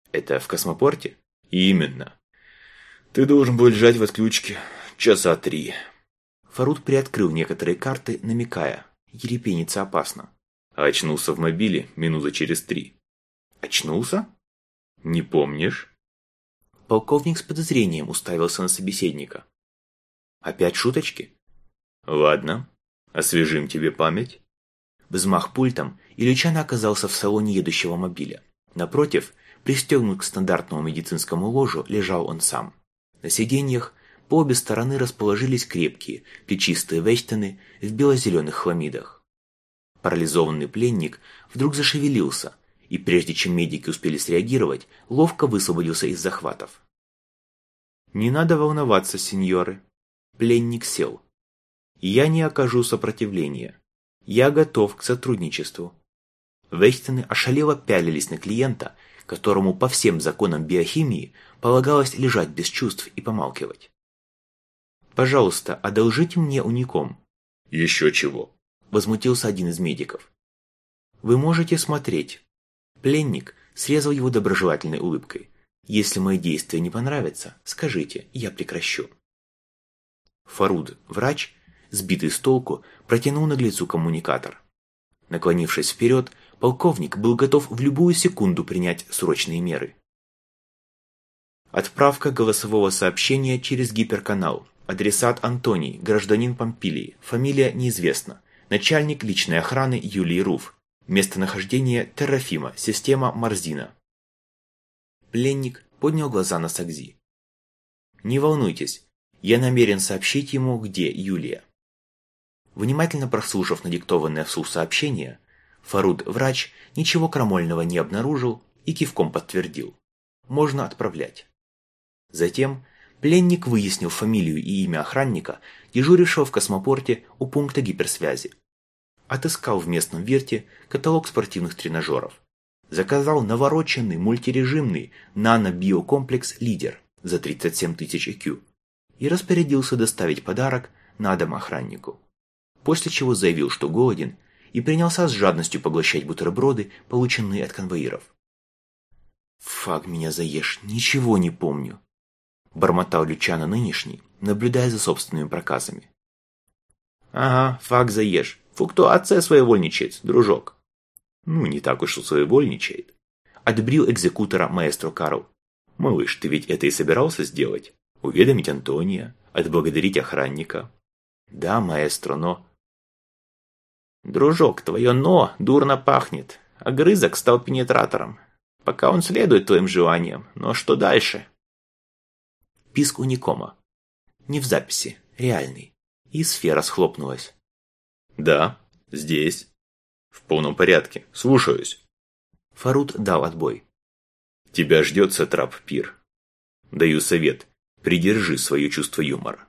Это в космопорте? Именно. Ты должен был лежать в отключке часа 3. Фаруд приоткрыл некоторые карты, намекая. Ерепениться опасно. А очнулся в мобиле минуты через 3. Очнулся? Не помнишь? Полковник с подозрением уставился на собеседника. Опять шуточки? Ладно, освежим тебе память. Взмах пультом, и Лючано оказался в салоне едущего мобиля. Напротив, пристегнут к стандартному медицинскому ложу, лежал он сам. На сиденьях по обе стороны расположились крепкие, плечистые вестены в бело-зеленых хламидах. Парализованный пленник вдруг зашевелился, и прежде чем медики успели среагировать, ловко высвободился из захватов. «Не надо волноваться, сеньоры». Пленник сел. «Я не окажу сопротивления. Я готов к сотрудничеству». Вестены ошалело пялились на клиента, которому по всем законам биохимии полагалось лежать без чувств и помалкивать. «Пожалуйста, одолжите мне уником». «Еще чего?» – возмутился один из медиков. «Вы можете смотреть». Пленник срезал его доброжелательной улыбкой. «Если мои действия не понравятся, скажите, я прекращу». Фаруд, врач, сбитый с толку, протянул наглецу коммуникатор. Наклонившись вперед, полковник был готов в любую секунду принять срочные меры. Отправка голосового сообщения через гиперканал. Адресат Антоний, гражданин Помпилии, фамилия неизвестна. Начальник личной охраны Юлий Руф. Местонахождение Террафима, система Марзина. Пленник поднял глаза на Сагзи. «Не волнуйтесь, я намерен сообщить ему, где Юлия». Внимательно прослушав надиктованное вслух сообщение, Фаруд, врач, ничего крамольного не обнаружил и кивком подтвердил. Можно отправлять. Затем пленник выяснил фамилию и имя охранника, дежурившего в космопорте у пункта гиперсвязи. Отыскал в местном Вирте каталог спортивных тренажеров. Заказал навороченный мультирежимный нано-биокомплекс «Лидер» за 37 тысяч IQ и распорядился доставить подарок на дом охраннику. После чего заявил, что голоден, и принялся с жадностью поглощать бутерброды, полученные от конвоиров. «Фак меня заешь, ничего не помню», – бормотал Лючано нынешний, наблюдая за собственными проказами. «Ага, фак заешь, флуктуация своевольничает, дружок». «Ну, не так уж и своевольничает», – отбрил экзекутора маэстро Карл. «Малыш, ты ведь это и собирался сделать? Уведомить Антония, отблагодарить охранника?» «Да, маэстро, но...» «Дружок, твое «но» дурно пахнет. Огрызок стал пенетратором. Пока он следует твоим желаниям, но что дальше?» Писк уникома. Не в записи, реальный. И сфера схлопнулась. «Да, здесь. В полном порядке. Слушаюсь». Фаруд дал отбой. «Тебя ждет сатрап Пир. Даю совет. Придержи свое чувство юмора».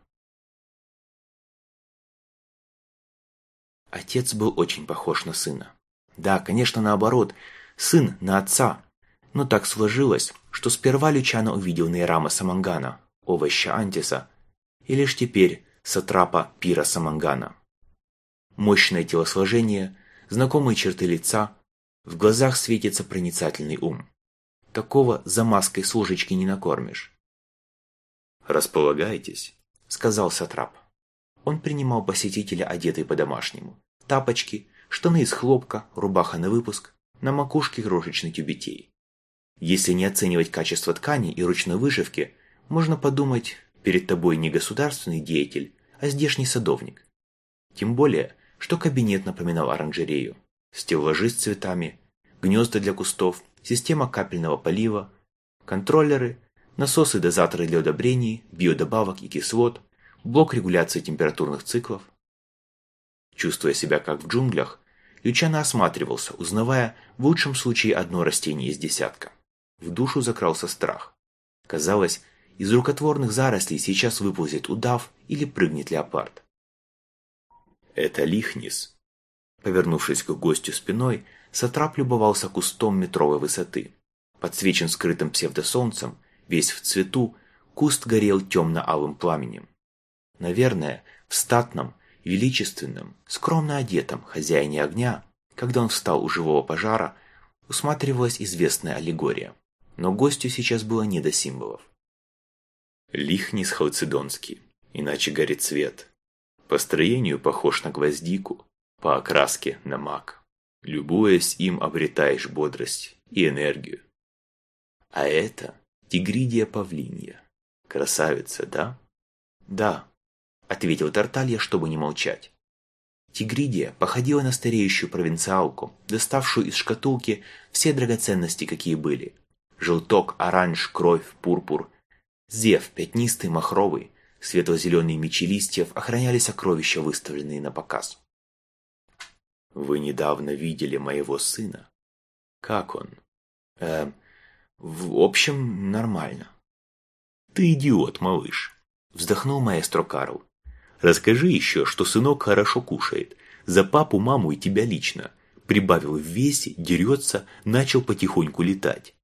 Отец был очень похож на сына. Да, конечно, наоборот, сын на отца. Но так сложилось, что сперва Лючано увидел Нейрама Самангана, овоща Антиса, и лишь теперь сатрапа Пира Самангана. Мощное телосложение, знакомые черты лица, в глазах светится проницательный ум. Такого за маской с ложечки не накормишь. «Располагайтесь», — сказал сатрап. Он принимал посетителя, одетый по-домашнему. Тапочки, штаны из хлопка, рубаха на выпуск, на макушке крошечный тюбетей. Если не оценивать качество ткани и ручной вышивки, можно подумать, перед тобой не государственный деятель, а здешний садовник. Тем более, что кабинет напоминал оранжерею. Стеллажи с цветами, гнезда для кустов, система капельного полива, контроллеры, насосы-дозаторы для удобрений, биодобавок и кислот, блок регуляции температурных циклов. Чувствуя себя как в джунглях, Лючано осматривался, узнавая в лучшем случае одно растение из десятка. В душу закрался страх. Казалось, из рукотворных зарослей сейчас выползет удав или прыгнет леопард. «Это лихнис». Повернувшись к гостю спиной, сатрап любовался кустом метровой высоты. Подсвечен скрытым псевдосолнцем, весь в цвету, куст горел темно-алым пламенем. Наверное, в статном, величественном, скромно одетом хозяине огня, когда он встал у живого пожара, усматривалась известная аллегория. но гостю сейчас было не до символов. Лихнис халцедонский, иначе горит цвет. По строению похож на гвоздику, по окраске на мак. Любуясь им, обретаешь бодрость и энергию. А это тигридия павлинья. Красавица, да? Да, ответил Тарталья, чтобы не молчать. Тигридия походила на стареющую провинциалку, доставшую из шкатулки все драгоценности, какие были. Желток, оранж, кровь, пурпур. Зев, пятнистый, махровый, светло-зеленые мечи листьев охраняли сокровища, выставленные на показ. «Вы недавно видели моего сына. Как он?» В общем, нормально». «Ты идиот, малыш», – вздохнул маэстро Карл. «Расскажи еще, что сынок хорошо кушает. За папу, маму и тебя лично. Прибавил в весе, дерется, начал потихоньку летать.